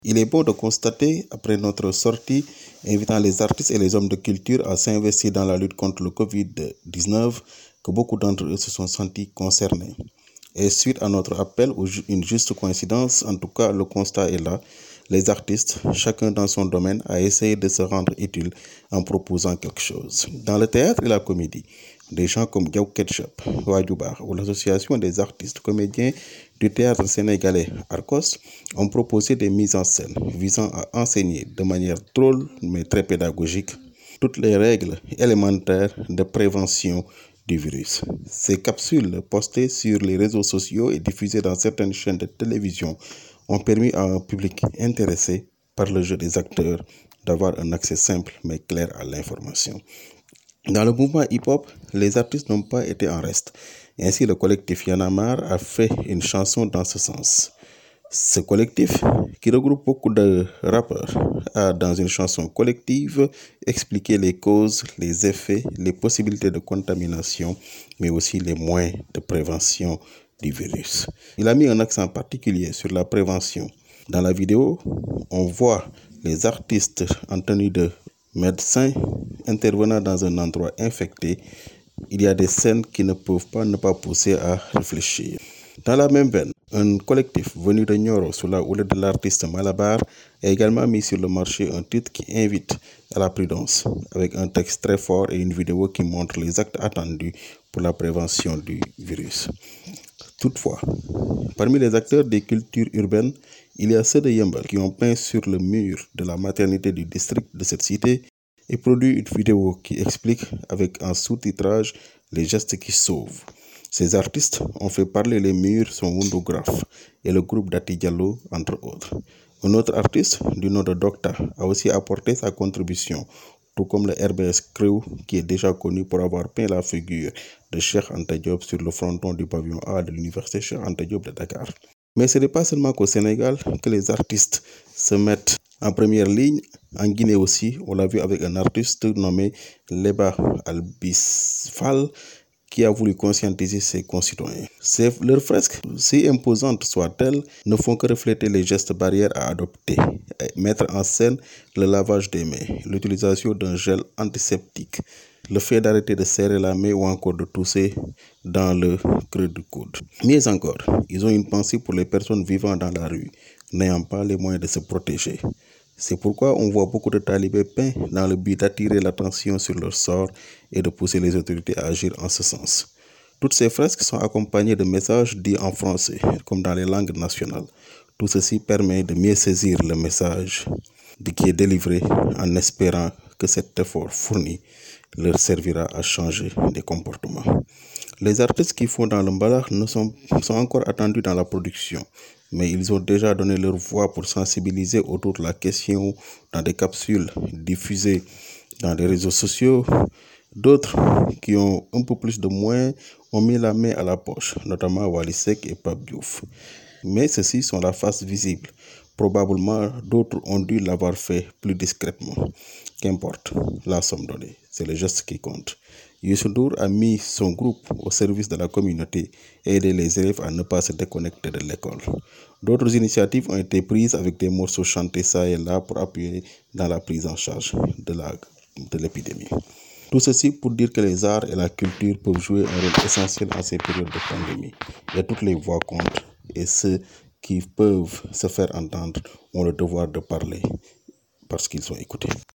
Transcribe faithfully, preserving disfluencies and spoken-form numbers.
Il est bon de constater, après notre sortie invitant les artistes et les hommes de culture à s'investir dans la lutte contre le covid dix-neuf, que beaucoup d'entre eux se sont sentis concernés. Et suite à notre appel, ou une juste coïncidence, en tout cas le constat est là, les artistes, chacun dans son domaine, a essayé de se rendre utile en proposant quelque chose. Dans le théâtre et la comédie, des gens comme Diaw Ketchup, Wadjoubar ou l'association des artistes comédiens du théâtre sénégalais Arcos ont proposé des mises en scène visant à enseigner de manière drôle mais très pédagogique toutes les règles élémentaires de prévention du virus. Ces capsules postées sur les réseaux sociaux et diffusées dans certaines chaînes de télévision ont permis à un public intéressé par le jeu des acteurs d'avoir un accès simple mais clair à l'information. Dans le mouvement hip-hop, les artistes n'ont pas été en reste. Ainsi, le collectif Y en a marre a fait une chanson dans ce sens. Ce collectif, qui regroupe beaucoup de rappeurs, a dans une chanson collective expliqué les causes, les effets, les possibilités de contamination, mais aussi les moyens de prévention du virus. Il a mis un accent particulier sur la prévention. Dans la vidéo, on voit les artistes en tenue de médecins intervenant dans un endroit infecté. Il y a des scènes qui ne peuvent pas ne pas pousser à réfléchir. Dans la même veine, un collectif venu de Nioro sous la houlette de l'artiste Malabar a également mis sur le marché un titre qui invite à la prudence, avec un texte très fort et une vidéo qui montre les actes attendus pour la prévention du virus. Toutefois, parmi les acteurs des cultures urbaines, il y a ceux de Yembal qui ont peint sur le mur de la maternité du district de cette cité et produit une vidéo qui explique avec un sous-titrage les gestes qui sauvent. Ces artistes ont fait parler les murs son Wundograph et le groupe Dati Diallo, entre autres. Un autre artiste, du nom de Docta, a aussi apporté sa contribution, tout comme le R B S Crew, qui est déjà connu pour avoir peint la figure de Cheikh Anta Diop sur le fronton du pavillon A de l'université Cheikh Anta Diop de Dakar. Mais ce n'est pas seulement qu'au Sénégal que les artistes se mettent en première ligne. En Guinée aussi, on l'a vu avec un artiste nommé Leba Albisfal, qui a voulu conscientiser ses concitoyens. Ces, leurs fresques, si imposantes soient-elles, ne font que refléter les gestes barrières à adopter, mettre en scène le lavage des mains, l'utilisation d'un gel antiseptique, le fait d'arrêter de serrer la main ou encore de tousser dans le creux du coude. Mieux encore, ils ont une pensée pour les personnes vivant dans la rue, n'ayant pas les moyens de se protéger. C'est pourquoi on voit beaucoup de talibés peints dans le but d'attirer l'attention sur leur sort et de pousser les autorités à agir en ce sens. Toutes ces fresques sont accompagnées de messages dits en français, comme dans les langues nationales. Tout ceci permet de mieux saisir le message qui est délivré en espérant que cet effort fourni leur servira à changer des comportements. Les artistes qui font dans le mbalakh ne sont, sont encore attendus dans la production, mais ils ont déjà donné leur voix pour sensibiliser autour de la question dans des capsules diffusées dans les réseaux sociaux. D'autres qui ont un peu plus de moyens ont mis la main à la poche, notamment Wally Seck et Pape Diouf. Mais ceux-ci sont la face visible. Probablement, d'autres ont dû l'avoir fait plus discrètement. Qu'importe, la somme donnée, c'est le geste qui compte. Youssou N'Dour a mis son groupe au service de la communauté et aidé les élèves à ne pas se déconnecter de l'école. D'autres initiatives ont été prises avec des morceaux chantés ça et là pour appuyer dans la prise en charge de la, de l'épidémie. Tout ceci pour dire que les arts et la culture peuvent jouer un rôle essentiel en ces périodes de pandémie. Et toutes les voix comptent. Et ceux qui peuvent se faire entendre ont le devoir de parler parce qu'ils sont écoutés.